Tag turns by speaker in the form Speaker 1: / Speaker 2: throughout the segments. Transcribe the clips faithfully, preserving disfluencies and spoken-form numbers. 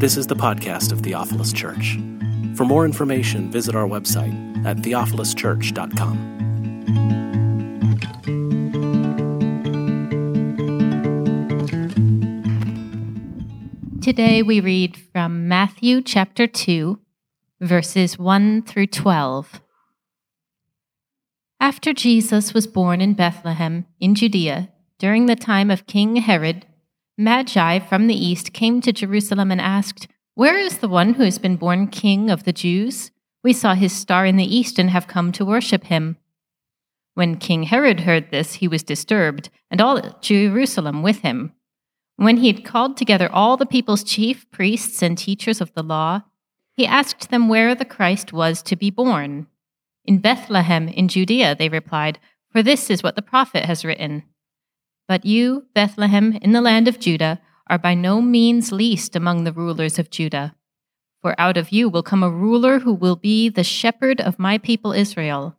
Speaker 1: This is the podcast of Theophilus Church. For more information, visit our website at theophilus church dot com.
Speaker 2: Today we read from Matthew chapter two, verses one through twelve. After Jesus was born in Bethlehem in Judea, during the time of King Herod, Magi from the east came to Jerusalem and asked, "Where is the one who has been born King of the Jews? We saw his star in the east and have come to worship him." When King Herod heard this, he was disturbed, and all Jerusalem with him. When he had called together all the people's chief priests and teachers of the law, he asked them where the Christ was to be born. "In Bethlehem in Judea," they replied, "for this is what the prophet has written. But you, Bethlehem, in the land of Judah, are by no means least among the rulers of Judah. For out of you will come a ruler who will be the shepherd of my people Israel."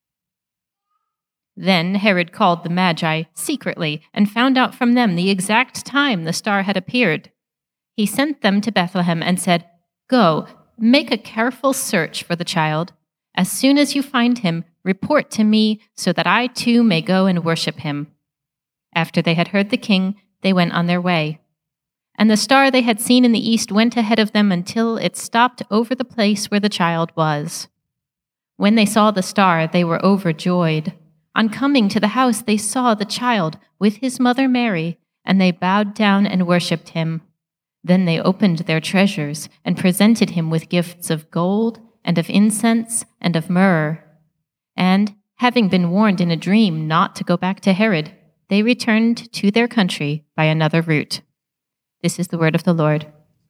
Speaker 2: Then Herod called the Magi secretly and found out from them the exact time the star had appeared. He sent them to Bethlehem and said, "Go, make a careful search for the child. As soon as you find him, report to me so that I too may go and worship him." After they had heard the king, they went on their way. And the star they had seen in the east went ahead of them until it stopped over the place where the child was. When they saw the star, they were overjoyed. On coming to the house, they saw the child with his mother Mary, and they bowed down and worshipped him. Then they opened their treasures and presented him with gifts of gold and of incense and of myrrh. And, having been warned in a dream not to go back to Herod, they returned to their country by another route. This is the word of the Lord.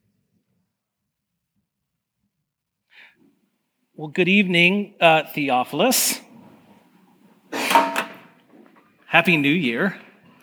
Speaker 3: Well, good evening, uh, Theophilus. Happy New Year.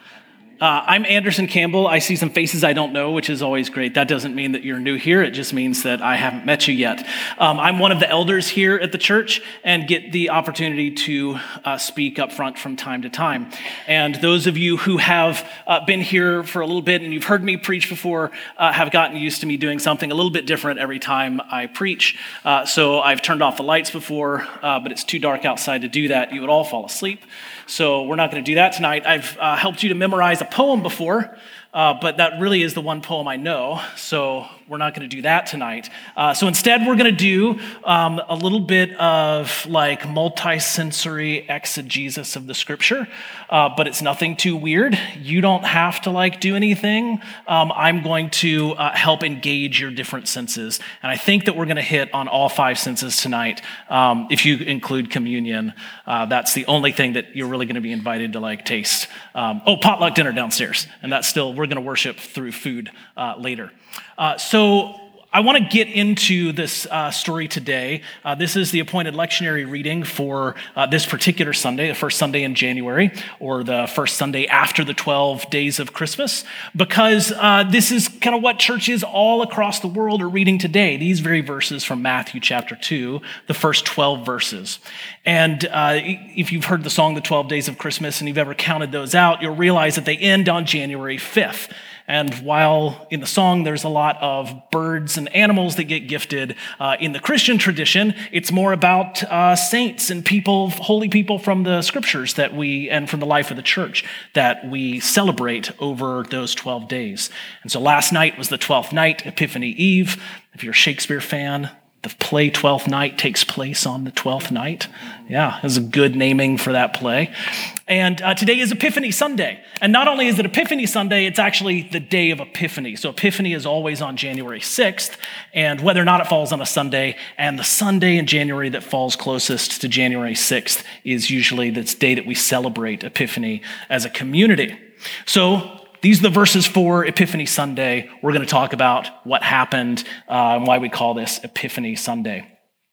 Speaker 3: Uh, I'm Anderson Campbell. I see some faces I don't know, which is always great. That doesn't mean that you're new here. It just means that I haven't met you yet. Um, I'm one of the elders here at the church and get the opportunity to uh, speak up front from time to time. And those of you who have uh, been here for a little bit and you've heard me preach before uh, have gotten used to me doing something a little bit different every time I preach. Uh, so I've turned off the lights before, uh, but it's too dark outside to do that. You would all fall asleep. So we're not going to do that tonight. I've uh, helped you to memorize a poem before, uh, but that really is the one poem I know, so we're not going to do that tonight. Uh, so instead, we're going to do um, a little bit of like multi-sensory exegesis of the scripture, uh, but it's nothing too weird. You don't have to like do anything. Um, I'm going to uh, help engage your different senses, and I think that we're going to hit on all five senses tonight. Um, if you include communion, uh, that's the only thing that you're really going to be invited to like taste. Um, oh, potluck dinner downstairs, and that's still, we're going to worship through food uh, later. Uh, so I want to get into this uh, story today. Uh, this is the appointed lectionary reading for uh, this particular Sunday, the first Sunday in January, or the first Sunday after the twelve days of Christmas, because uh, this is kind of what churches all across the world are reading today, these very verses from Matthew chapter two, the first twelve verses. And uh, if you've heard the song, The twelve Days of Christmas, and you've ever counted those out, you'll realize that they end on January fifth. And while in the song there's a lot of birds and animals that get gifted, uh, in the Christian tradition, it's more about uh, saints and people, holy people from the scriptures that we, and from the life of the church that we celebrate over those twelve days. And so last night was the twelfth night, Epiphany Eve. If you're a Shakespeare fan, the play Twelfth Night takes place on the twelfth night. Yeah, it's a good naming for that play. And uh, today is Epiphany Sunday. And not only is it Epiphany Sunday, it's actually the day of Epiphany. So Epiphany is always on January sixth, and whether or not it falls on a Sunday, and the Sunday in January that falls closest to January sixth is usually the day that we celebrate Epiphany as a community. So these are the verses for Epiphany Sunday. We're going to talk about what happened uh, and why we call this Epiphany Sunday.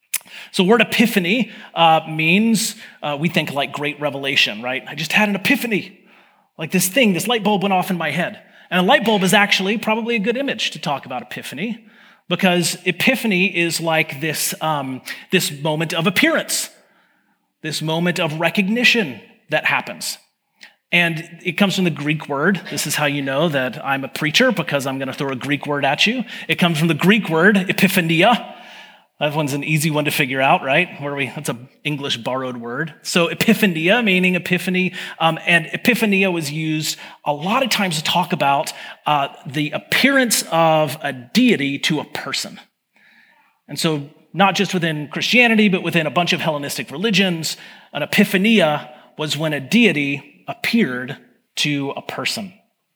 Speaker 3: So the word epiphany uh, means, uh, we think like great revelation, right? I just had an epiphany. Like this thing, this light bulb went off in my head. And a light bulb is actually probably a good image to talk about epiphany, because epiphany is like this, um, this moment of appearance, this moment of recognition that happens. And it comes from the Greek word. This is how you know that I'm a preacher, because I'm going to throw a Greek word at you. It comes from the Greek word epiphania. That one's an easy one to figure out, right? Where we, that's an English borrowed word. So epiphania, meaning epiphany, um, and epiphania was used a lot of times to talk about uh, the appearance of a deity to a person. And so not just within Christianity, but within a bunch of Hellenistic religions, an epiphania was when a deity appeared to a person.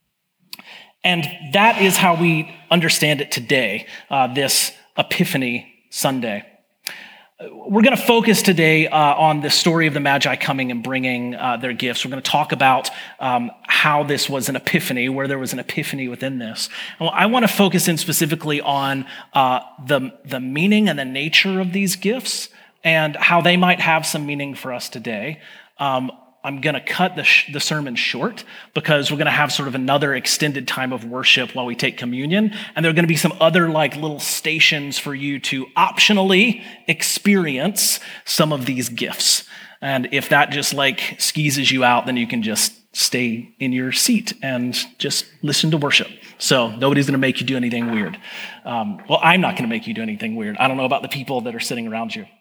Speaker 3: And that is how we understand it today, uh, this Epiphany Sunday. We're going to focus today uh, on the story of the Magi coming and bringing uh, their gifts. We're going to talk about um, how this was an epiphany, where there was an epiphany within this. And I want to focus in specifically on uh, the, the meaning and the nature of these gifts and how they might have some meaning for us today. Um, I'm going to cut the, sh- the sermon short because we're going to have sort of another extended time of worship while we take communion. And there are going to be some other like little stations for you to optionally experience some of these gifts. And if that just like skeezes you out, then you can just stay in your seat and just listen to worship. So nobody's going to make you do anything weird. Um, well, I'm not going to make you do anything weird. I don't know about the people that are sitting around you.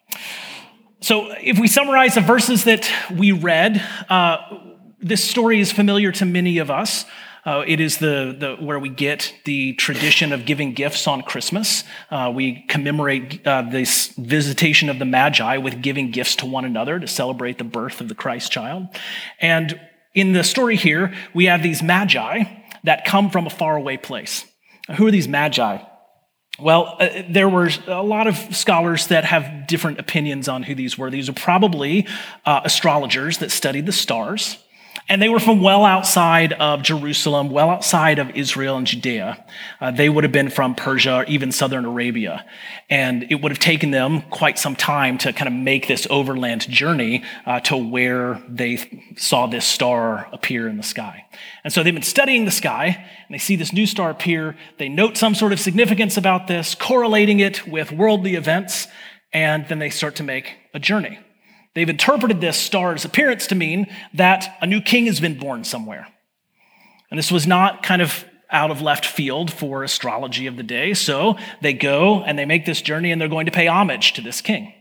Speaker 3: So if we summarize the verses that we read, uh, this story is familiar to many of us. Uh, it is the, the where we get the tradition of giving gifts on Christmas. Uh, we commemorate uh, this visitation of the Magi with giving gifts to one another to celebrate the birth of the Christ child. And in the story here, we have these Magi that come from a faraway place. Now, who are these Magi? Well, uh, there were a lot of scholars that have different opinions on who these were. These are probably uh, astrologers that studied the stars, and they were from well outside of Jerusalem, well outside of Israel and Judea. Uh, they would have been from Persia or even southern Arabia, and it would have taken them quite some time to kind of make this overland journey uh, to where they saw this star appear in the sky. And so they've been studying the sky, and they see this new star appear. They note some sort of significance about this, correlating it with worldly events, and then they start to make a journey. They've interpreted this star's appearance to mean that a new king has been born somewhere. And this was not kind of out of left field for astrology of the day. So they go and they make this journey, and they're going to pay homage to this king.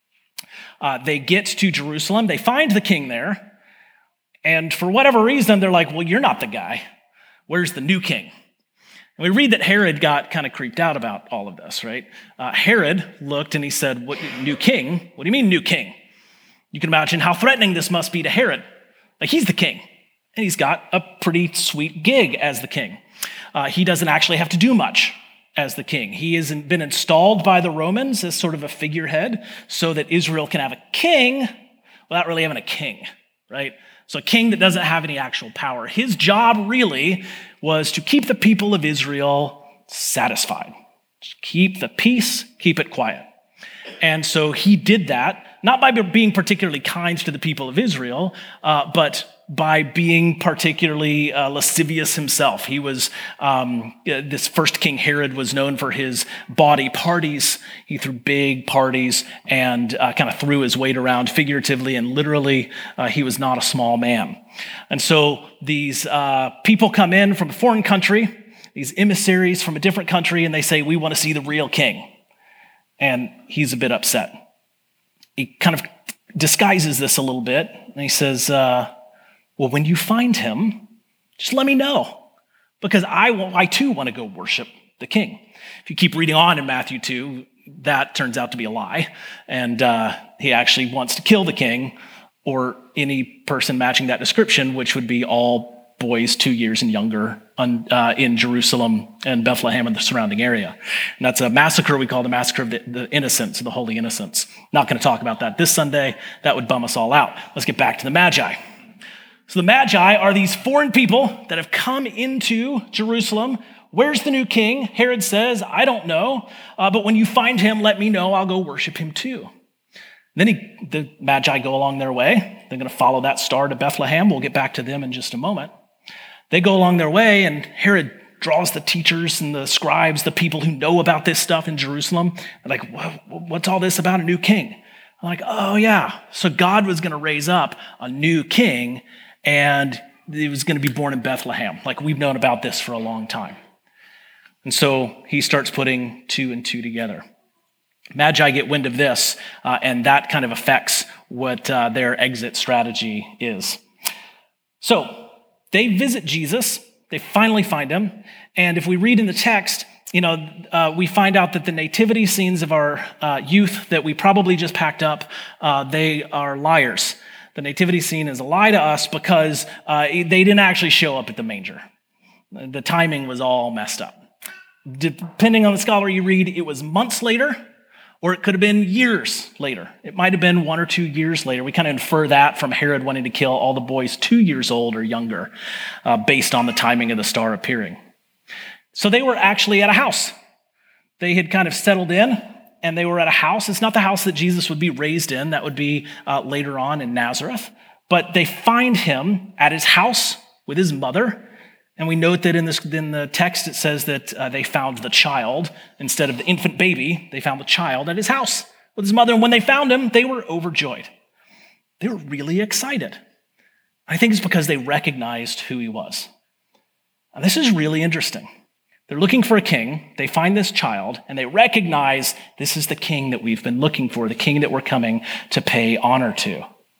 Speaker 3: Uh, they get to Jerusalem. They find the king there. And for whatever reason, they're like, well, you're not the guy. Where's the new king? And we read that Herod got kind of creeped out about all of this, right? Uh, Herod looked and he said, what, new king? What do you mean new king? You can imagine how threatening this must be to Herod. Like, he's the king, and he's got a pretty sweet gig as the king. Uh, he doesn't actually have to do much as the king. He has been installed by the Romans as sort of a figurehead so that Israel can have a king without really having a king, right? So a king that doesn't have any actual power. His job really was to keep the people of Israel satisfied. Just keep the peace, keep it quiet. And so he did that, not by being particularly kind to the people of Israel, uh, but by being particularly uh, lascivious himself. He was, um, this first king Herod was known for his bawdy parties. He threw big parties and uh, kind of threw his weight around figuratively and literally. Uh, he was not a small man. And so these uh, people come in from a foreign country, these emissaries from a different country, and they say, we want to see the real king. And he's a bit upset. He kind of disguises this a little bit, and he says, uh, well, when you find him, just let me know, because I, will, I too want to go worship the king. If you keep reading on in Matthew two, that turns out to be a lie, and uh, he actually wants to kill the king or any person matching that description, which would be all boys two years and younger uh, in Jerusalem and Bethlehem and the surrounding area. And that's a massacre we call the Massacre of the, the Innocents, the Holy Innocents. Not going to talk about that this Sunday. That would bum us all out. Let's get back to the Magi. So the Magi are these foreign people that have come into Jerusalem. Where's the new king? Herod says, I don't know, uh, but when you find him, let me know. I'll go worship him too. Then he, the Magi go along their way. They're going to follow that star to Bethlehem. We'll get back to them in just a moment. They go along their way, and Herod draws the teachers and the scribes, the people who know about this stuff in Jerusalem. They're like, what's all this about a new king? I'm like, oh yeah. So God was going to raise up a new king, and he was going to be born in Bethlehem. Like, we've known about this for a long time. And so he starts putting two and two together. Magi get wind of this, uh, and that kind of affects what uh, their exit strategy is. So they visit Jesus. They finally find him. And if we read in the text, you know, uh, we find out that the nativity scenes of our uh, youth that we probably just packed up, uh, they are liars. The nativity scene is a lie to us because uh, they didn't actually show up at the manger. The timing was all messed up. Depending on the scholar you read, it was months later, or it could have been years later. It might have been one or two years later. We kind of infer that from Herod wanting to kill all the boys two years old or younger, uh, based on the timing of the star appearing. So they were actually at a house. They had kind of settled in, and they were at a house. It's not the house that Jesus would be raised in. That would be uh, later on in Nazareth. But they find him at his house with his mother. And we note that in, this, in the text, it says that uh, they found the child. Instead of the infant baby, they found the child at his house with his mother. And when they found him, they were overjoyed. They were really excited. I think it's because they recognized who he was. Now, this is really interesting. They're looking for a king. They find this child, and they recognize this is the king that we've been looking for, the king that we're coming to pay honor to.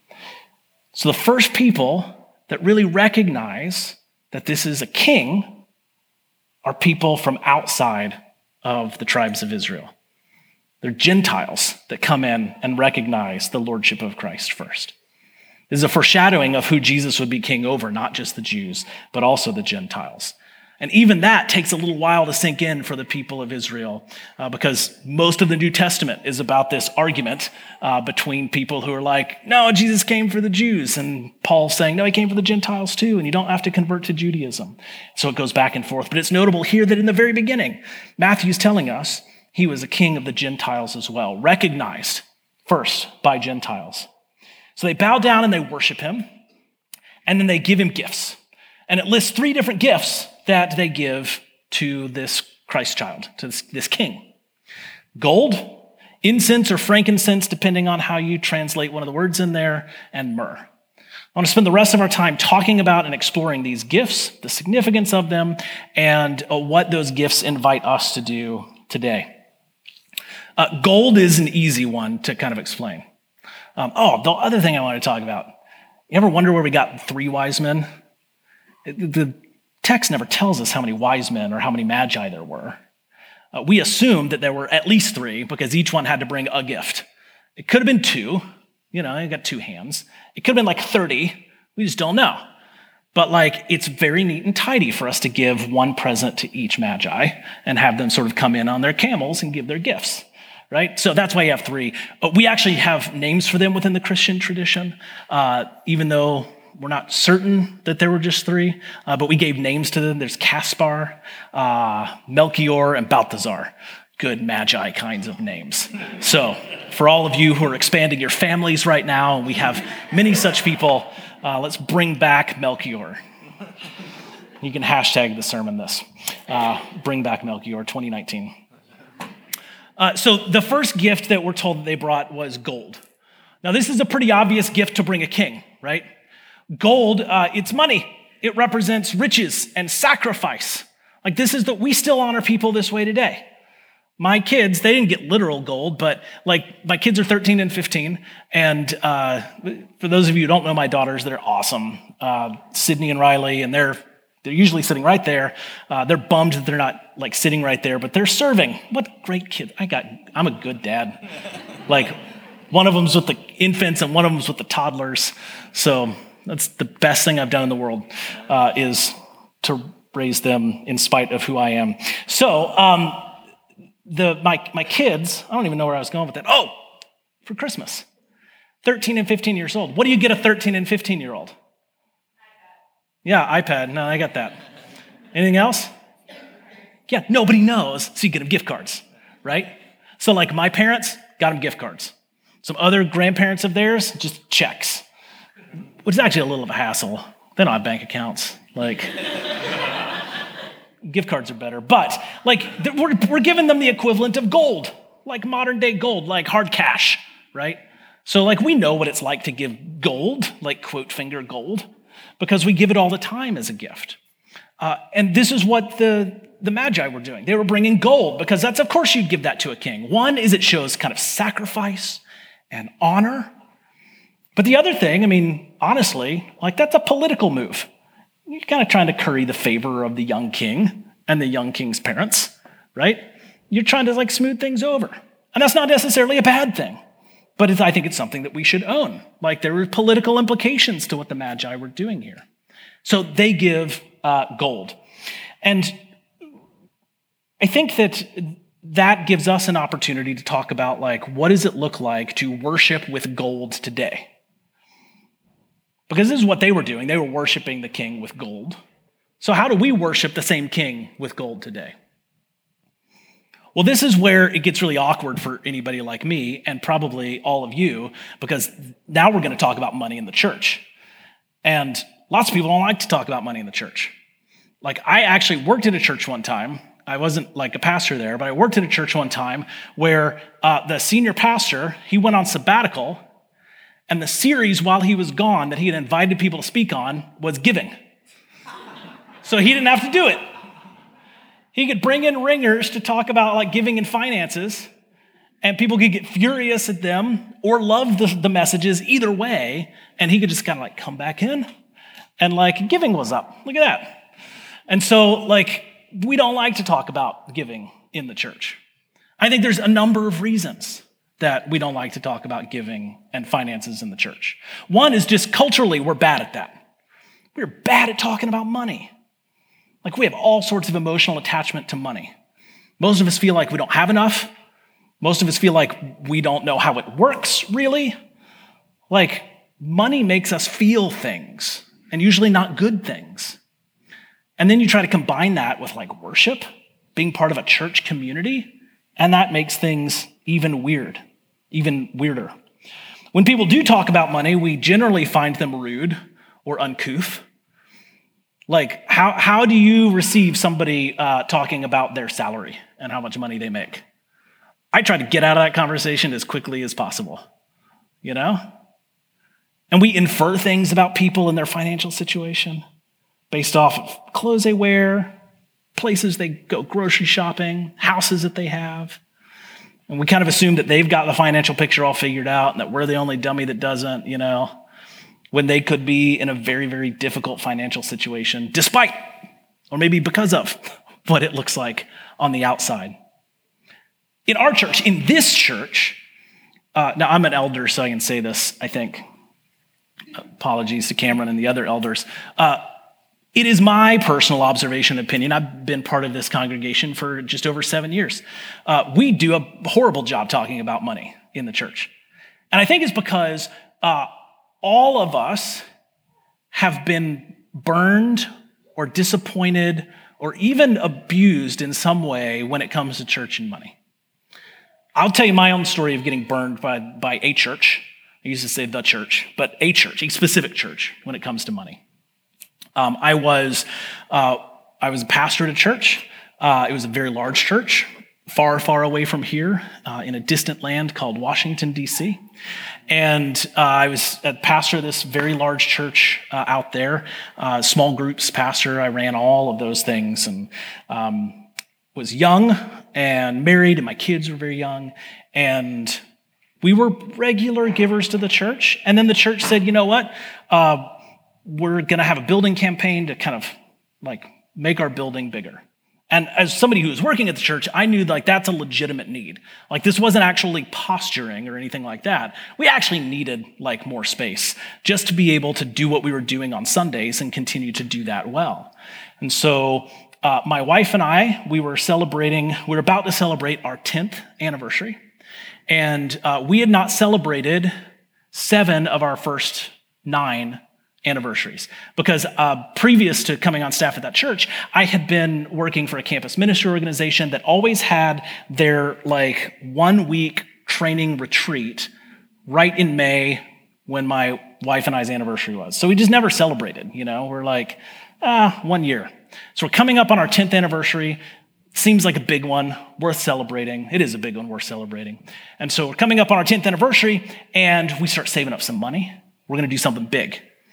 Speaker 3: So the first people that really recognize that this is a king are people from outside of the tribes of Israel. They're Gentiles that come in and recognize the lordship of Christ first. This is a foreshadowing of who Jesus would be king over, not just the Jews, but also the Gentiles. And even that takes a little while to sink in for the people of Israel, uh, because most of the New Testament is about this argument uh, between people who are like, no, Jesus came for the Jews, and Paul's saying, no, he came for the Gentiles too, and you don't have to convert to Judaism. So it goes back and forth. But it's notable here that in the very beginning, Matthew's telling us he was a king of the Gentiles as well, recognized first by Gentiles. So they bow down and they worship him, and then they give him gifts. And it lists three different gifts that they give to this Christ child, to this, this king. Gold, incense or frankincense, depending on how you translate one of the words in there, and myrrh. I want to spend the rest of our time talking about and exploring these gifts, the significance of them, and uh, what those gifts invite us to do today. Uh, gold is an easy one to kind of explain. Um, oh, the other thing I want to talk about. You ever wonder where we got three wise men? It, the text never tells us how many wise men or how many magi there were. Uh, we assume that there were at least three because each one had to bring a gift. It could have been two. You know, you got two hands. It could have been like thirty. We just don't know. But like, it's very neat and tidy for us to give one present to each magi and have them sort of come in on their camels and give their gifts, right? So that's why you have three. But we actually have names for them within the Christian tradition, uh, even though we're not certain that there were just three, uh, but we gave names to them. There's Caspar, uh, Melchior, and Balthazar. Good magi kinds of names. So for all of you who are expanding your families right now, and we have many such people, uh, let's bring back Melchior. You can hashtag the sermon this. Uh, bring back Melchior twenty nineteen. Uh, so the first gift that we're told that they brought was gold. Now this is a pretty obvious gift to bring a king, right? Gold, uh, it's money. It represents riches and sacrifice. Like this is that we still honor people this way today. My kids, they didn't get literal gold, but like my kids are thirteen and fifteen. And uh, for those of you who don't know my daughters, they're awesome. Uh, Sydney and Riley, and they're they're usually sitting right there. Uh, they're bummed that they're not like sitting right there, but they're serving. What great kids. I got, I'm a good dad. Like one of them's with the infants and one of them's with the toddlers. So that's the best thing I've done in the world, uh, is to raise them in spite of who I am. So um, the my my kids, I don't even know where I was going with that. Oh, for Christmas, thirteen and fifteen years old. What do you get a thirteen and fifteen year old? Yeah, iPad. No, I got that. Anything else? Yeah, nobody knows, so you get them gift cards, right? So like my parents got them gift cards. Some other grandparents of theirs, just checks. Which is actually a little of a hassle. They don't have bank accounts. Like, gift cards are better. But, like, we're, we're giving them the equivalent of gold, like modern day gold, like hard cash, right? So, like, we know what it's like to give gold, like quote finger gold. because we give it all the time as a gift. Uh, and this is what the, the Magi were doing. They were bringing gold because that's, of course, you'd give that to a king. One is it shows kind of sacrifice and honor. But the other thing, I mean, honestly, like that's a political move. You're kind of trying to curry the favor of the young king and the young king's parents, right? You're trying to like smooth things over. And that's not necessarily a bad thing, but it's, I think it's something that we should own. Like there were political implications to what the Magi were doing here. So they give uh, gold. And I think that that gives us an opportunity to talk about like, what does it look like to worship with gold today? Because this is what they were doing. They were worshiping the king with gold. So how do we worship the same king with gold today? Well, this is where it gets really awkward for anybody like me and probably all of you, because now we're going to talk about money in the church. And lots of people don't like to talk about money in the church. Like I actually worked at a church one time. I wasn't like a pastor there, but I worked at a church one time where uh, the senior pastor, he went on sabbatical. And the series while he was gone that he had invited people to speak on was giving. So he didn't have to do it. He could bring in ringers to talk about like giving and finances, and people could get furious at them or love the, the messages either way, and he could just kind of like come back in and like giving was up. Look at that. And so like we don't like to talk about giving in the church. I think there's a number of reasons that we don't like to talk about giving and finances in the church. One is just culturally, we're bad at that. We're bad at talking about money. Like we have all sorts of emotional attachment to money. Most of us feel like we don't have enough. Most of us feel like we don't know how it works, really. Like money makes us feel things, and usually not good things. And then you try to combine that with like worship, being part of a church community, and that makes things even weird, even weirder. When people do talk about money, we generally find them rude or uncouth. Like, how, how do you receive somebody uh, talking about their salary and how much money they make? I try to get out of that conversation as quickly as possible, you know? And we infer things about people and their financial situation based off of clothes they wear, places they go grocery shopping, houses that they have. And we kind of assume that they've got the financial picture all figured out and that we're the only dummy that doesn't, you know, when they could be in a very, very difficult financial situation, despite, or maybe because of, what it looks like on the outside. In our church, in this church, uh, now I'm an elder, so I can say this, I think. Apologies to Cameron and the other elders. Uh, It is my personal observation and opinion. I've been part of this congregation for just over seven years. Uh, we do a horrible job talking about money in the church. And I think it's because uh, all of us have been burned or disappointed or even abused in some way when it comes to church and money. I'll tell you my own story of getting burned by, by a church. I used to say the church, but a church, a specific church when it comes to money. Um, I was uh, I was a pastor at a church. Uh, it was a very large church, far, far away from here, uh, in a distant land called Washington, D C. And uh, I was a pastor of this very large church uh, out there, uh, small groups pastor. I ran all of those things and um, was young and married, and my kids were very young. And we were regular givers to the church. And then the church said, you know what? Uh, we're going to have a building campaign to kind of like make our building bigger. And as somebody who was working at the church, I knew like that's a legitimate need. Like this wasn't actually posturing or anything like that. We actually needed like more space just to be able to do what we were doing on Sundays and continue to do that well. And so uh, my wife and I, we were celebrating, we were about to celebrate our tenth anniversary. And uh, we had not celebrated seven of our first nine anniversaries. Because uh, previous to coming on staff at that church, I had been working for a campus ministry organization that always had their like one week training retreat right in May when my wife and I's anniversary was. So we just never celebrated, you know, we're like, ah, one year. So we're coming up on our tenth anniversary. Seems like a big one, worth celebrating. It is a big one, worth celebrating. And so we're coming up on our tenth anniversary and we start saving up some money. We're going to do something big.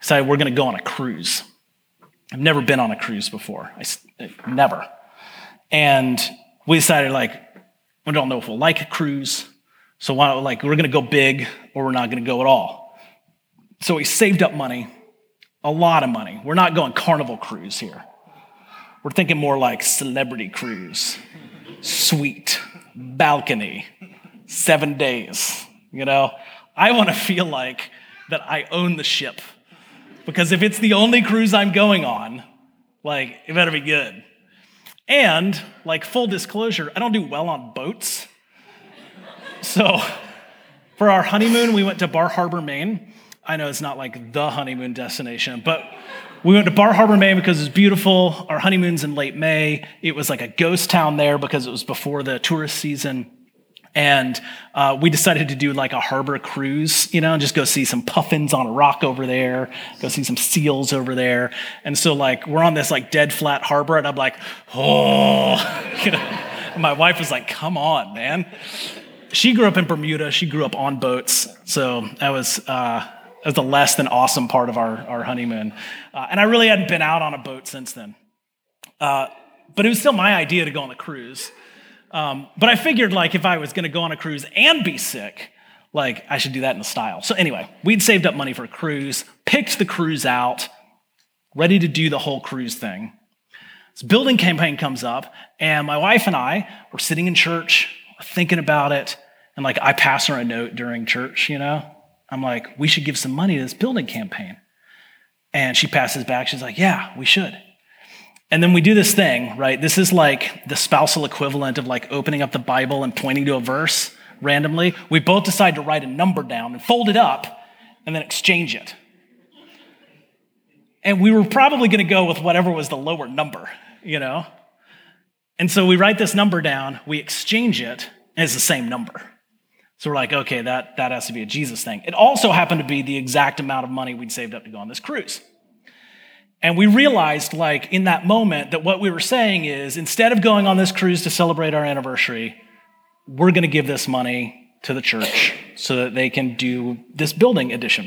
Speaker 3: decided we're going to go on a cruise. I've never been on a cruise before. I, never. And we decided, like, we don't know if we'll like a cruise. So why don't, like, we're going to go big or we're not going to go at all. So we saved up money, a lot of money. We're not going Carnival cruise here. We're thinking more like celebrity cruise, suite, balcony, seven days. You know, I want to feel like that I own the ship, because if it's the only cruise I'm going on, like, it better be good. And, like, full disclosure, I don't do well on boats. So for our honeymoon, we went to Bar Harbor, Maine. I know it's not like the honeymoon destination, but we went to Bar Harbor, Maine because it was beautiful. Our honeymoon's in late May. It was like a ghost town there because it was before the tourist season. And uh, we decided to do like a harbor cruise, you know, and just go see some puffins on a rock over there, go see some seals over there. And so, like, we're on this like dead flat harbor, and I'm like, oh, you know. And my wife was like, come on, man. She grew up in Bermuda. She grew up on boats. So that was, uh, that was the less than awesome part of our, our honeymoon. Uh, and I really hadn't been out on a boat since then. Uh, but it was still my idea to go on the cruise. Um, but I figured, like, if I was going to go on a cruise and be sick, like, I should do that in style. So anyway, we'd saved up money for a cruise, picked the cruise out, ready to do the whole cruise thing. This building campaign comes up, and my wife and I were sitting in church, we're thinking about it, and, like, I pass her a note during church, you know? I'm like, we should give some money to this building campaign. And she passes back, she's like, yeah, we should. And then we do this thing, right? This is like the spousal equivalent of like opening up the Bible and pointing to a verse randomly. We both decide to write a number down and fold it up and then exchange it. And we were probably going to go with whatever was the lower number, you know? And so we write this number down, we exchange it, and it's the same number. So we're like, okay, that, that has to be a Jesus thing. It also happened to be the exact amount of money we'd saved up to go on this cruise. And we realized, like, in that moment that what we were saying is, instead of going on this cruise to celebrate our anniversary, we're going to give this money to the church so that they can do this building addition.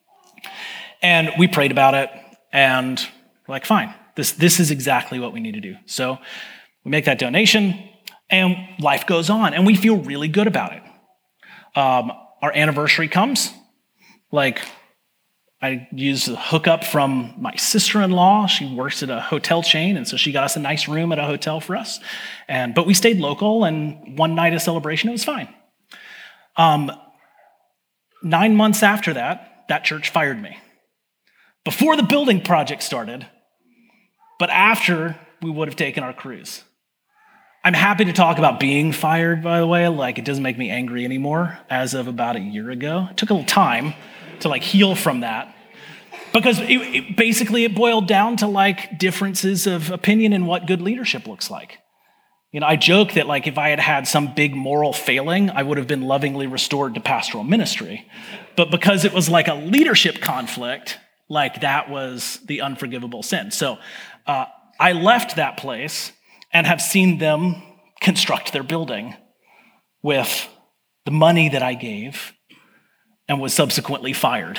Speaker 3: And we prayed about it, and we're like, fine, this, this is exactly what we need to do. So we make that donation, and life goes on, and we feel really good about it. Um, our anniversary comes, like, I used a hookup from my sister-in-law. She works at a hotel chain, and so she got us a nice room at a hotel for us. And but we stayed local, and one night of celebration, it was fine. Um, nine months after that, that church fired me. Before the building project started, but after we would have taken our cruise. I'm happy to talk about being fired, by the way. Like, it doesn't make me angry anymore as of about a year ago. It took a little time to like heal from that. Because it, it, basically it boiled down to like differences of opinion in what good leadership looks like. You know, I joke that like if I had had some big moral failing, I would have been lovingly restored to pastoral ministry. But because it was like a leadership conflict, like that was the unforgivable sin. So uh, I left that place and have seen them construct their building with the money that I gave, and was subsequently fired.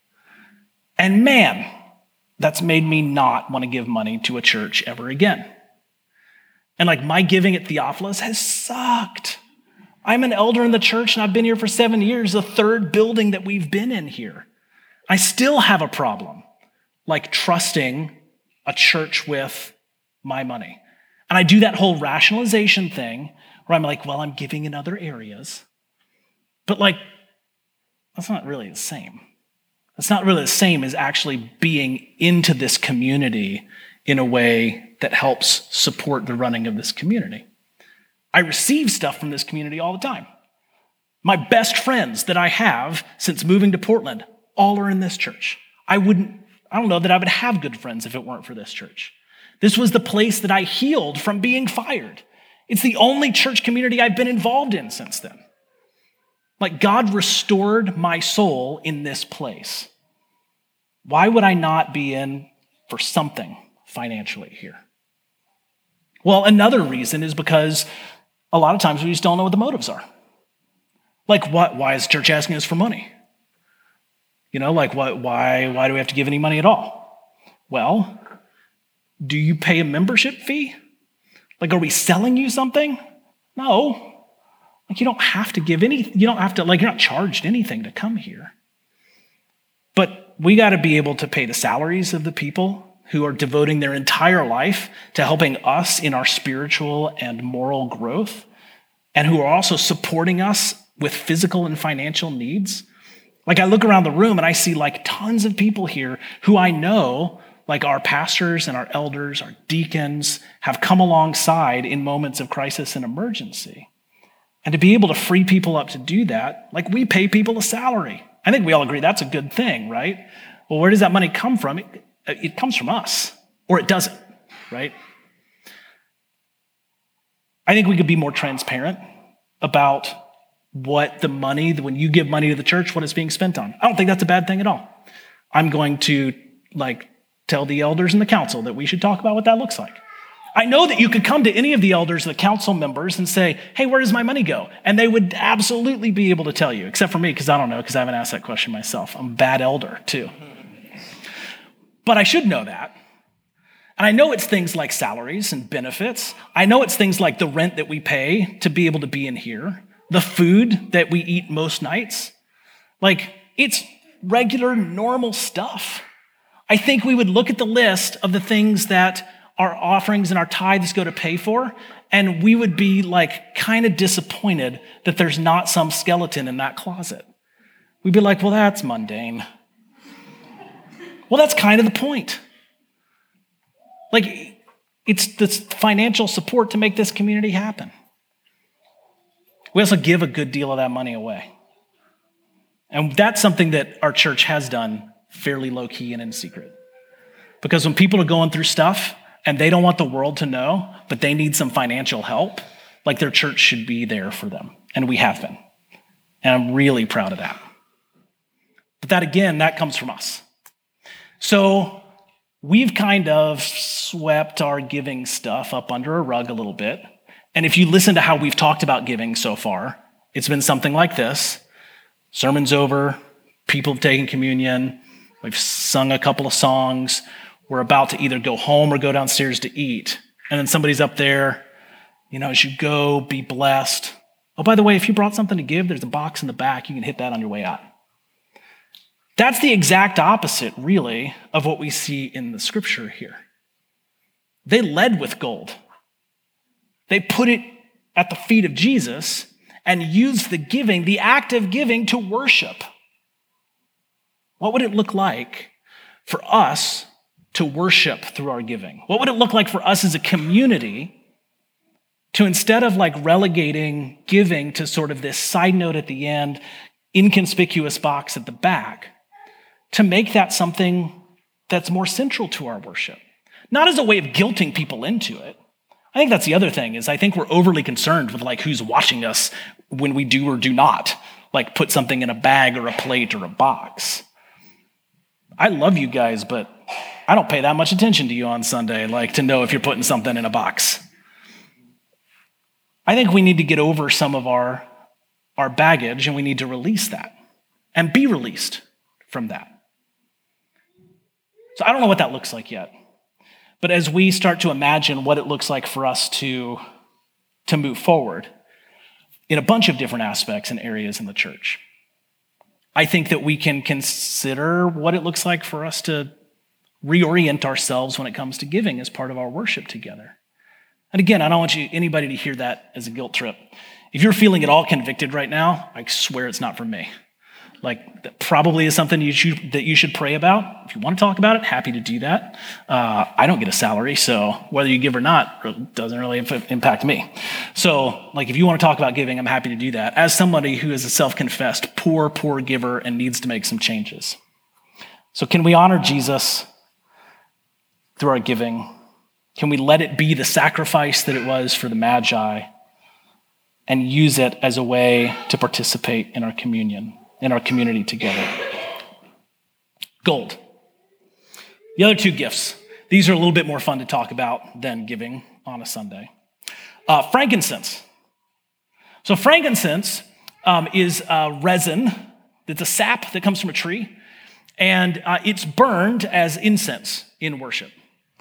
Speaker 3: And man, that's made me not want to give money to a church ever again. And like my giving at Theophilus has sucked. I'm an elder in the church and I've been here for seven years, the third building that we've been in here. I still have a problem, like trusting a church with my money. And I do that whole rationalization thing where I'm like, well, I'm giving in other areas. But like, that's not really the same. That's not really the same as actually being into this community in a way that helps support the running of this community. I receive stuff from this community all the time. My best friends that I have since moving to Portland, all are in this church. I wouldn't, I don't know that I would have good friends if it weren't for this church. This was the place that I healed from being fired. It's the only church community I've been involved in since then. Like, God restored my soul in this place. Why would I not be in for something financially here? Well, another reason is because a lot of times we just don't know what the motives are. Like, what? Why is church asking us for money? You know, like what, why, why do we have to give any money at all? Well, do you pay a membership fee? Like, are we selling you something? No. Like, you don't have to give any, you don't have to, like, you're not charged anything to come here. But we got to be able to pay the salaries of the people who are devoting their entire life to helping us in our spiritual and moral growth, and who are also supporting us with physical and financial needs. Like, I look around the room and I see like tons of people here who I know, like our pastors and our elders, our deacons, have come alongside in moments of crisis and emergency. And to be able to free people up to do that, like, we pay people a salary. I think we all agree that's a good thing, right? Well, where does that money come from? It, it comes from us, or it doesn't, right? I think we could be more transparent about what the money, when you give money to the church, what it's being spent on. I don't think that's a bad thing at all. I'm going to like tell the elders and the council that we should talk about what that looks like. I know that you could come to any of the elders, the council members, and say, hey, where does my money go? And they would absolutely be able to tell you, except for me, because I don't know, because I haven't asked that question myself. I'm a bad elder, too. But I should know that. And I know it's things like salaries and benefits. I know it's things like the rent that we pay to be able to be in here, the food that we eat most nights. Like, it's regular, normal stuff. I think we would look at the list of the things that our offerings and our tithes go to pay for, and we would be like kind of disappointed that there's not some skeleton in that closet. We'd be like, well, that's mundane. Well, that's kind of the point. Like, it's the financial support to make this community happen. We also give a good deal of that money away. And that's something that our church has done fairly low-key and in secret. Because when people are going through stuff and they don't want the world to know, but they need some financial help, like, their church should be there for them. And we have been. And I'm really proud of that. But that, again, that comes from us. So we've kind of swept our giving stuff up under a rug a little bit. And if you listen to how we've talked about giving so far, it's been something like this. Sermon's over, people have taken communion, we've sung a couple of songs, we're about to either go home or go downstairs to eat. And then somebody's up there, you know, as you go, be blessed. Oh, by the way, if you brought something to give, there's a box in the back, you can hit that on your way out. That's the exact opposite, really, of what we see in the scripture here. They led with gold. They put it at the feet of Jesus and used the giving, the act of giving, to worship. What would it look like for us to worship through our giving? What would it look like for us as a community to, instead of like relegating giving to sort of this side note at the end, inconspicuous box at the back, to make that something that's more central to our worship? Not as a way of guilting people into it. I think that's the other thing, is I think we're overly concerned with like who's watching us when we do or do not, like, put something in a bag or a plate or a box. I love you guys, but I don't pay that much attention to you on Sunday, like, to know if you're putting something in a box. I think we need to get over some of our, our baggage, and we need to release that and be released from that. So I don't know what that looks like yet. But as we start to imagine what it looks like for us to, to move forward in a bunch of different aspects and areas in the church, I think that we can consider what it looks like for us to reorient ourselves when it comes to giving as part of our worship together. And again, I don't want you anybody to hear that as a guilt trip. If you're feeling at all convicted right now, I swear it's not from me. Like, that probably is something you should, that you should pray about. If you want to talk about it, happy to do that. Uh, I don't get a salary, so whether you give or not doesn't really impact me. So, like, if you want to talk about giving, I'm happy to do that, as somebody who is a self-confessed poor, poor giver and needs to make some changes. So can we honor Jesus through our giving? Can we let it be the sacrifice that it was for the Magi and use it as a way to participate in our communion, in our community together? Gold. The other two gifts. These are a little bit more fun to talk about than giving on a Sunday. Uh, frankincense. So frankincense um, is a resin. It's a sap that comes from a tree. And uh, it's burned as incense in worship.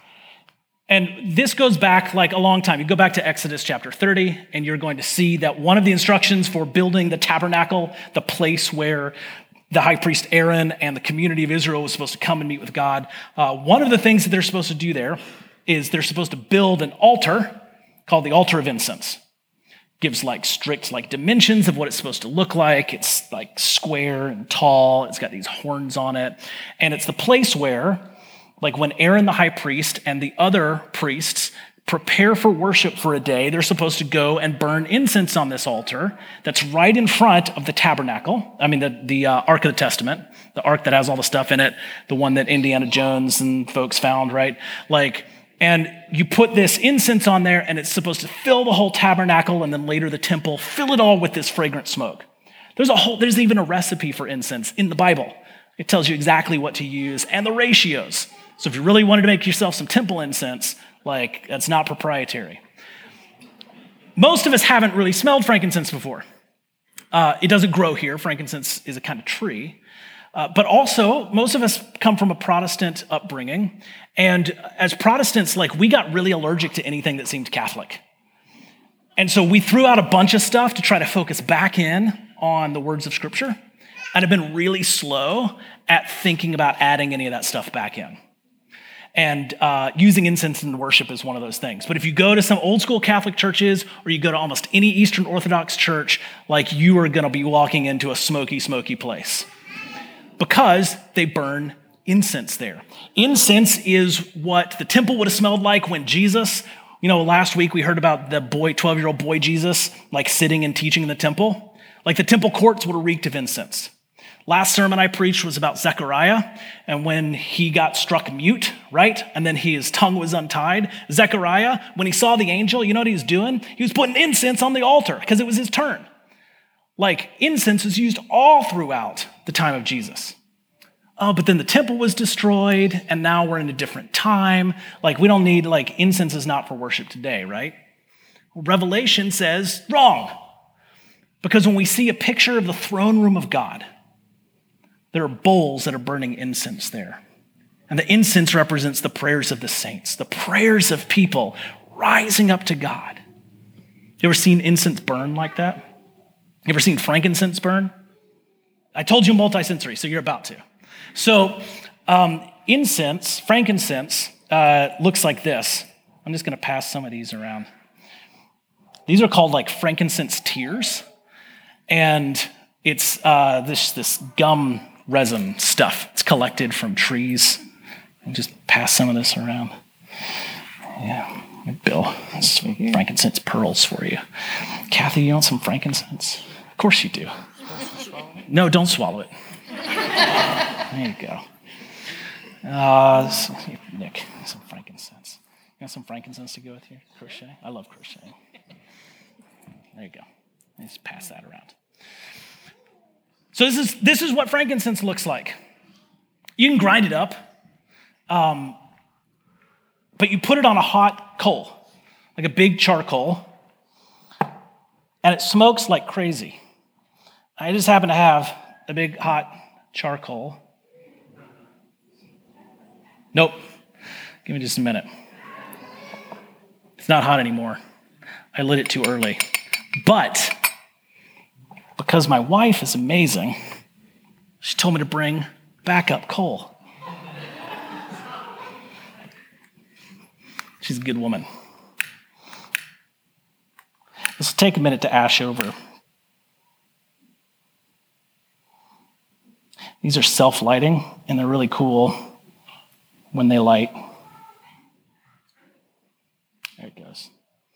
Speaker 3: And this goes back like a long time. You go back to Exodus chapter thirty, and you're going to see that one of the instructions for building the tabernacle, the place where the high priest Aaron and the community of Israel was supposed to come and meet with God, uh, one of the things that they're supposed to do there is they're supposed to build an altar called the altar of incense. Gives like strict like dimensions of what it's supposed to look like. It's like square and tall. It's got these horns on it. And it's the place where, like when Aaron the high priest and the other priests prepare for worship for a day, they're supposed to go and burn incense on this altar that's right in front of the tabernacle. I mean, the, the uh, Ark of the Testament, the Ark that has all the stuff in it, the one that Indiana Jones and folks found, right? Like, and you put this incense on there, and it's supposed to fill the whole tabernacle, and then later the temple, fill it all with this fragrant smoke. There's a whole, there's even a recipe for incense in the Bible. It tells you exactly what to use and the ratios. So if you really wanted to make yourself some temple incense, like, that's not proprietary. Most of us haven't really smelled frankincense before. Uh, it doesn't grow here. Frankincense is a kind of tree. Uh, but also, most of us come from a Protestant upbringing. And as Protestants, like, we got really allergic to anything that seemed Catholic. And so we threw out a bunch of stuff to try to focus back in on the words of Scripture. And have been really slow at thinking about adding any of that stuff back in. And uh, using incense in worship is one of those things. But if you go to some old school Catholic churches, or you go to almost any Eastern Orthodox church, like, you are going to be walking into a smoky, smoky place. Because they burn incense there. Incense is what the temple would have smelled like when Jesus, you know, last week we heard about the boy, twelve-year-old boy Jesus, like sitting and teaching in the temple. Like, the temple courts would have reeked of incense. Last sermon I preached was about Zechariah, and when he got struck mute, right? And then his tongue was untied. Zechariah, when he saw the angel, you know what he was doing? He was putting incense on the altar because it was his turn. Like, incense was used all throughout the time of Jesus. Oh, but then the temple was destroyed, and now we're in a different time. Like, we don't need, like, incense is not for worship today, right? Revelation says wrong. Because when we see a picture of the throne room of God, there are bowls that are burning incense there. And the incense represents the prayers of the saints, the prayers of people rising up to God. You ever seen incense burn like that? You ever seen frankincense burn? I told you multisensory, so you're about to. So um, incense, frankincense, uh, looks like this. I'm just going to pass some of these around. These are called like frankincense tears. And it's uh, this, this gum resin stuff. It's collected from trees. I'll just pass some of this around. Yeah, Bill, some frankincense pearls for you. Kathy, you want some frankincense? Of course you do. No, don't swallow it. There you go. Uh, so, Nick, some frankincense. You want some frankincense to go with your crochet? I love crocheting. There you go. Just pass that around. So this is this is what frankincense looks like. You can grind it up, um, but you put it on a hot coal, like a big charcoal, and it smokes like crazy. I just happen to have a big hot charcoal. Nope. Give me just a minute. It's not hot anymore. I lit it too early. But because my wife is amazing, she told me to bring backup coal. She's a good woman. This will take a minute to ash over. These are self-lighting, and they're really cool when they light. There it goes.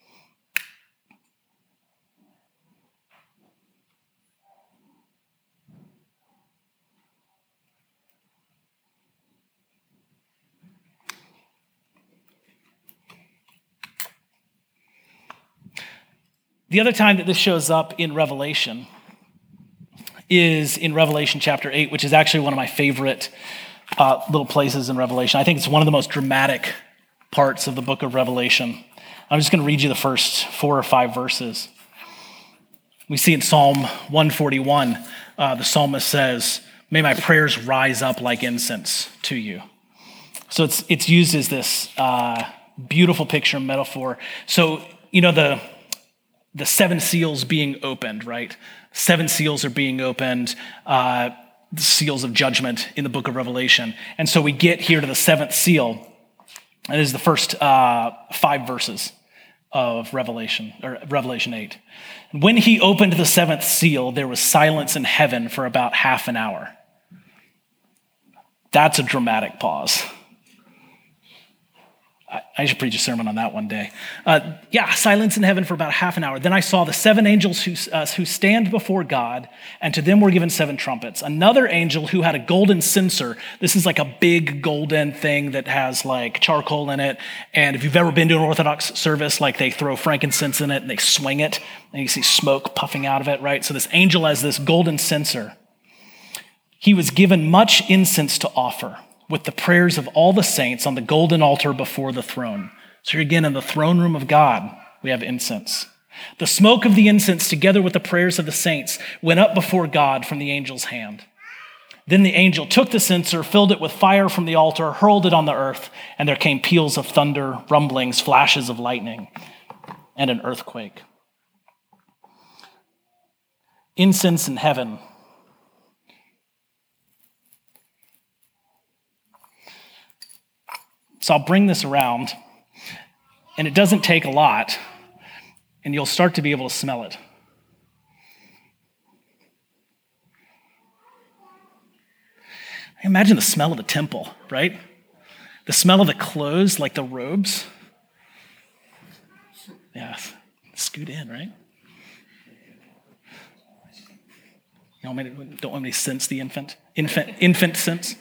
Speaker 3: The other time that this shows up in Revelation is in Revelation chapter eight, which is actually one of my favorite uh, little places in Revelation. I think it's one of the most dramatic parts of the book of Revelation. I'm just going to read you the first four or five verses. We see in Psalm one forty-one, uh, the psalmist says, May my prayers rise up like incense to you. So it's it's used as this uh, beautiful picture metaphor. So, you know, the the seven seals being opened, right? Seven seals are being opened, uh, the seals of judgment in the book of Revelation. And so we get here to the seventh seal. And it is the first uh, five verses of Revelation, or Revelation eight. When he opened the seventh seal, there was silence in heaven for about half an hour. That's a dramatic pause. I should preach a sermon on that one day. Uh, yeah, silence in heaven for about half an hour. Then I saw the seven angels who, uh, who stand before God, and to them were given seven trumpets. Another angel who had a golden censer. This is like a big golden thing that has like charcoal in it. And if you've ever been to an Orthodox service, like they throw frankincense in it and they swing it, and you see smoke puffing out of it, right? So this angel has this golden censer. He was given much incense to offer, with the prayers of all the saints on the golden altar before the throne. So again, in the throne room of God, we have incense. The smoke of the incense, together with the prayers of the saints, went up before God from the angel's hand. Then the angel took the censer, filled it with fire from the altar, hurled it on the earth, and there came peals of thunder, rumblings, flashes of lightning, and an earthquake. Incense in heaven. So I'll bring this around, and it doesn't take a lot, and you'll start to be able to smell it. Imagine the smell of the temple, right? The smell of the clothes, like the robes. Yeah, scoot in, right? You want me to, don't want me to sense the infant, infant, infant sense?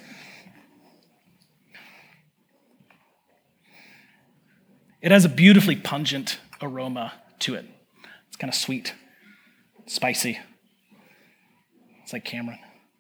Speaker 3: It has a beautifully pungent aroma to it. It's kind of sweet, spicy. It's like Cameron.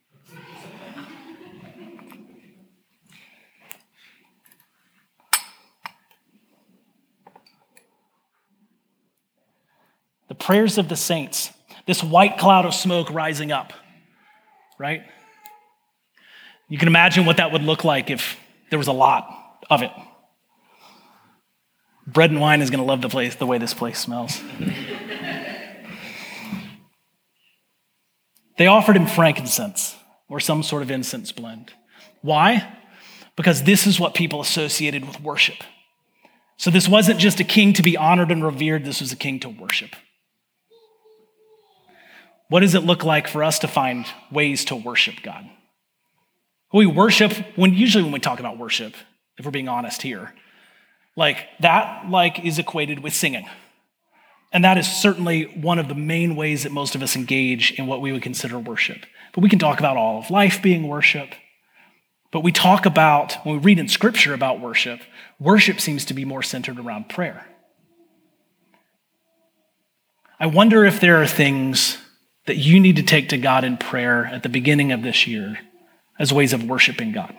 Speaker 3: The prayers of the saints, this white cloud of smoke rising up, right? You can imagine what that would look like if there was a lot of it. Bread and wine is going to love the place, the way this place smells. They offered him frankincense or some sort of incense blend. Why? Because this is what people associated with worship. So this wasn't just a king to be honored and revered, this was a king to worship. What does it look like for us to find ways to worship God? We worship, when usually when we talk about worship, if we're being honest here, Like that like is equated with singing. And that is certainly one of the main ways that most of us engage in what we would consider worship. But we can talk about all of life being worship. But we talk about, when we read in Scripture about worship, worship seems to be more centered around prayer. I wonder if there are things that you need to take to God in prayer at the beginning of this year as ways of worshiping God.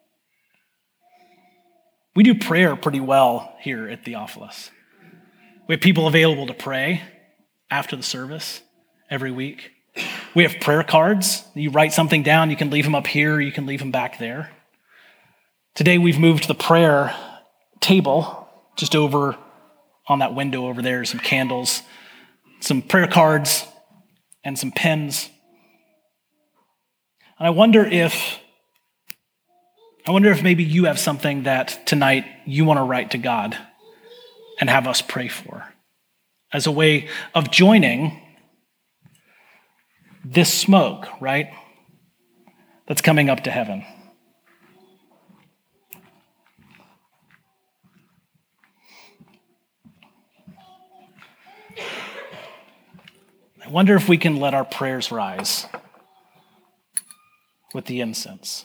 Speaker 3: We do prayer pretty well here at Theophilus. We have people available to pray after the service every week. We have prayer cards. You write something down, you can leave them up here, you can leave them back there. Today we've moved the prayer table just over on that window over there, some candles, some prayer cards, and some pens. And I wonder if I wonder if maybe you have something that tonight you want to write to God and have us pray for as a way of joining this smoke, right, that's coming up to heaven. I wonder if we can let our prayers rise with the incense.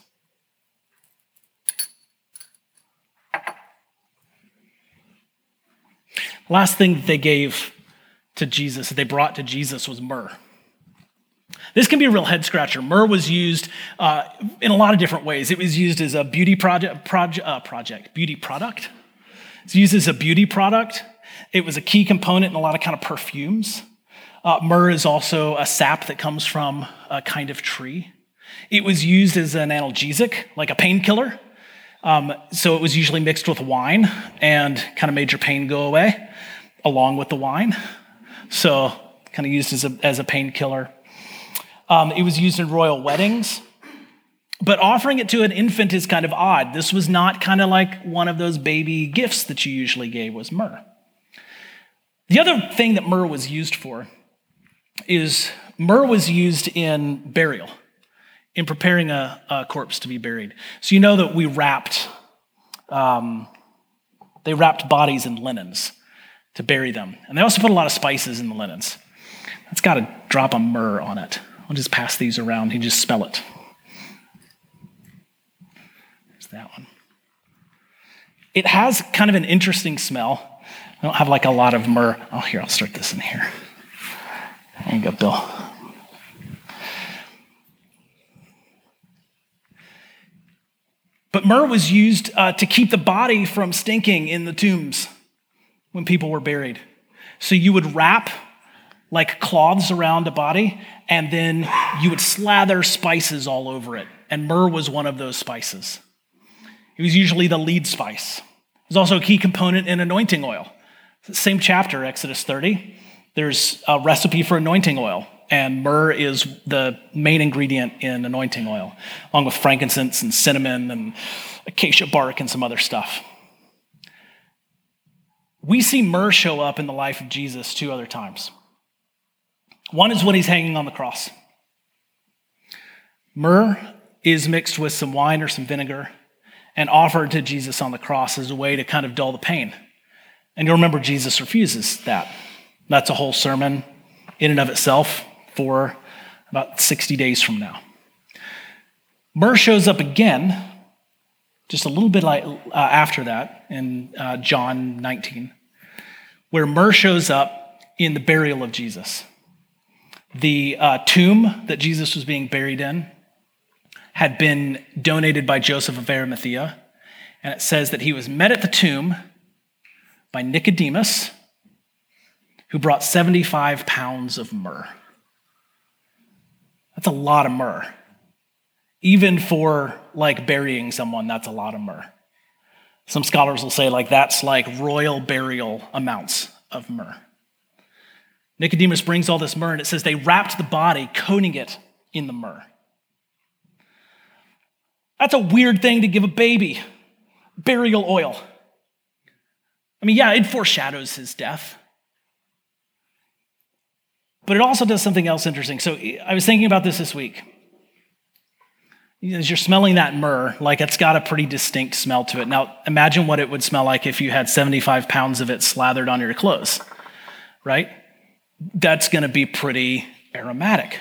Speaker 3: Last thing that they gave to Jesus, that they brought to Jesus, was myrrh. This can be a real head scratcher. Myrrh was used uh, in a lot of different ways. It was used as a beauty project, proje- uh, project, beauty product. It's used as a beauty product. It was a key component in a lot of kind of perfumes. Uh, myrrh is also a sap that comes from a kind of tree. It was used as an analgesic, like a painkiller. Um, so it was usually mixed with wine and kind of made your pain go away along with the wine. So kind of used as a, as a painkiller. Um, it was used in royal weddings. But offering it to an infant is kind of odd. This was not kind of like one of those baby gifts that you usually gave was myrrh. The other thing that myrrh was used for is myrrh was used in burial, in preparing a, a corpse to be buried. So you know that we wrapped, um, they wrapped bodies in linens to bury them. And they also put a lot of spices in the linens. It's got a drop of myrrh on it. I'll just pass these around. You just smell it. There's that one. It has kind of an interesting smell. I don't have like a lot of myrrh. Oh, here, I'll start this in here. There you go, Bill. But myrrh was used uh, to keep the body from stinking in the tombs when people were buried. So you would wrap like cloths around a body, and then you would slather spices all over it. And myrrh was one of those spices. It was usually the lead spice. It was also a key component in anointing oil. Same chapter, Exodus thirty. There's a recipe for anointing oil, and myrrh is the main ingredient in anointing oil, along with frankincense and cinnamon and acacia bark and some other stuff. We see myrrh show up in the life of Jesus two other times. One is when he's hanging on the cross. Myrrh is mixed with some wine or some vinegar and offered to Jesus on the cross as a way to kind of dull the pain. And you'll remember Jesus refuses that. That's a whole sermon in and of itself for about sixty days from now. Myrrh shows up again just a little bit like, uh, after that in uh, John nineteen, where myrrh shows up in the burial of Jesus. The uh, tomb that Jesus was being buried in had been donated by Joseph of Arimathea, and it says that he was met at the tomb by Nicodemus, who brought seventy-five pounds of myrrh. That's a lot of myrrh. Even for like burying someone, that's a lot of myrrh. Some scholars will say like that's like royal burial amounts of myrrh. Nicodemus brings all this myrrh, and it says they wrapped the body, coating it in the myrrh. That's a weird thing to give a baby, burial oil. I mean, yeah, it foreshadows his death. But it also does something else interesting. So I was thinking about this this week. As you're smelling that myrrh, like it's got a pretty distinct smell to it. Now, imagine what it would smell like if you had seventy-five pounds of it slathered on your clothes, right? That's going to be pretty aromatic.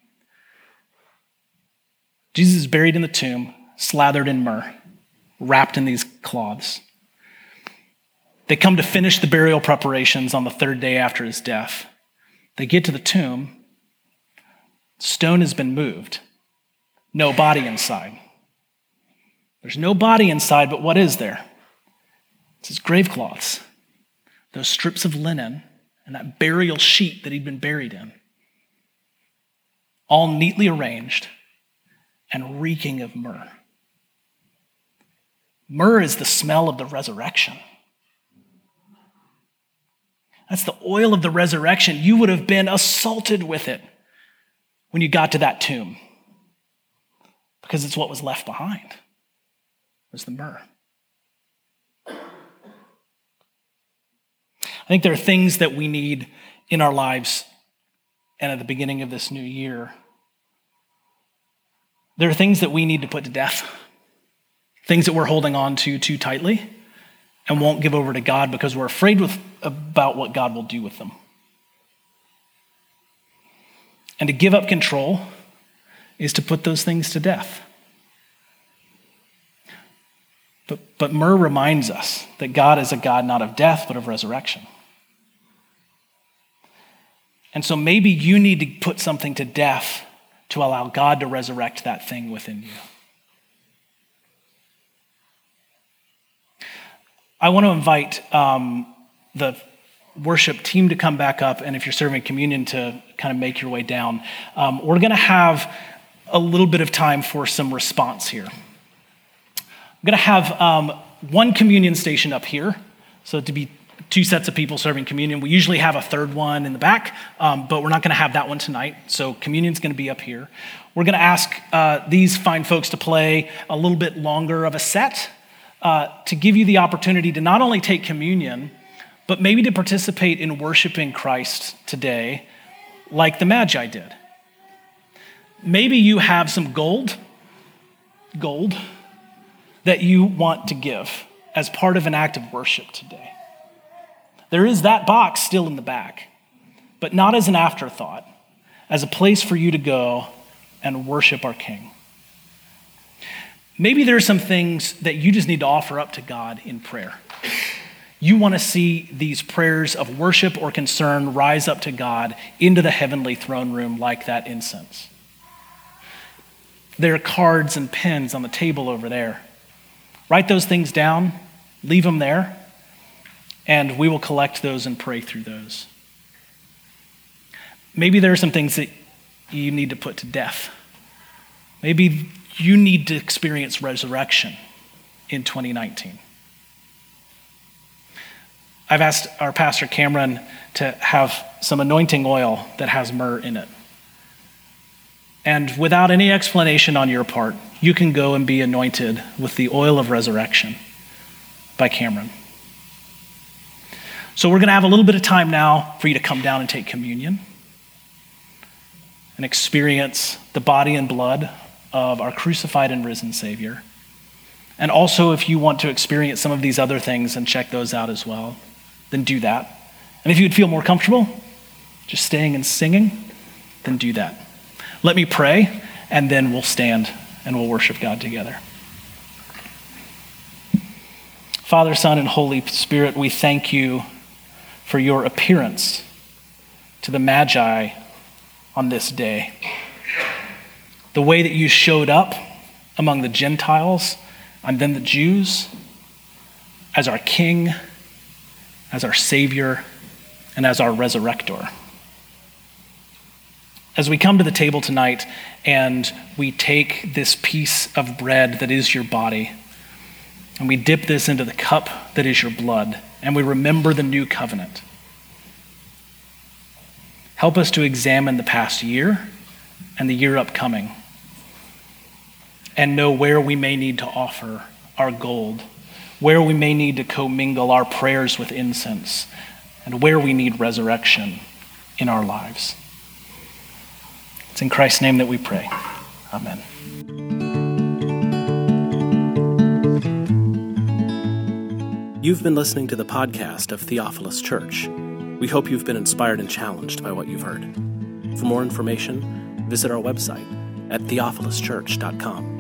Speaker 3: Jesus is buried in the tomb, slathered in myrrh, wrapped in these cloths. They come to finish the burial preparations on the third day after his death. They get to the tomb. Stone has been moved. No body inside. There's no body inside, but what is there? It's his grave cloths, those strips of linen, and that burial sheet that he'd been buried in, all neatly arranged and reeking of myrrh. Myrrh is the smell of the resurrection. That's the oil of the resurrection. You would have been assaulted with it when you got to that tomb, because it's what was left behind, was the myrrh. I think there are things that we need in our lives, and at the beginning of this new year, there are things that we need to put to death, things that we're holding on to too tightly and won't give over to God because we're afraid with, about what God will do with them. And to give up control is to put those things to death. But, but myrrh reminds us that God is a God not of death, but of resurrection. And so maybe you need to put something to death to allow God to resurrect that thing within you. I want to invite um, the worship team to come back up, and if you're serving communion, to kind of make your way down. Um, we're going to have a little bit of time for some response here. I'm going to have um, one communion station up here, so to be two sets of people serving communion. We usually have a third one in the back, um, but we're not going to have that one tonight, so communion's going to be up here. We're going to ask uh, these fine folks to play a little bit longer of a set uh, to give you the opportunity to not only take communion, but maybe to participate in worshiping Christ today like the Magi did. Maybe you have some gold, gold, that you want to give as part of an act of worship today. There is that box still in the back, but not as an afterthought, as a place for you to go and worship our King. Maybe there are some things that you just need to offer up to God in prayer. You want to see these prayers of worship or concern rise up to God into the heavenly throne room like that incense. There are cards and pens on the table over there. Write those things down, leave them there, and we will collect those and pray through those. Maybe there are some things that you need to put to death. Maybe you need to experience resurrection in twenty nineteen. I've asked our pastor Cameron to have some anointing oil that has myrrh in it. And without any explanation on your part, you can go and be anointed with the oil of resurrection by Cameron. So we're going to have a little bit of time now for you to come down and take communion and experience the body and blood of our crucified and risen Savior. And also, if you want to experience some of these other things and check those out as well, then do that. And if you'd feel more comfortable just staying and singing, then do that. Let me pray, and then we'll stand and we'll worship God together. Father, Son, and Holy Spirit, we thank you for your appearance to the Magi on this day. The way that you showed up among the Gentiles and then the Jews as our King, as our Savior, and as our Resurrector. As we come to the table tonight and we take this piece of bread that is your body, and we dip this into the cup that is your blood, and we remember the new covenant, help us to examine the past year and the year upcoming and know where we may need to offer our gold, where we may need to commingle our prayers with incense, and where we need resurrection in our lives. It's in Christ's name that we pray. Amen.
Speaker 1: You've been listening to the podcast of Theophilus Church. We hope you've been inspired and challenged by what you've heard. For more information, visit our website at theophilus church dot com.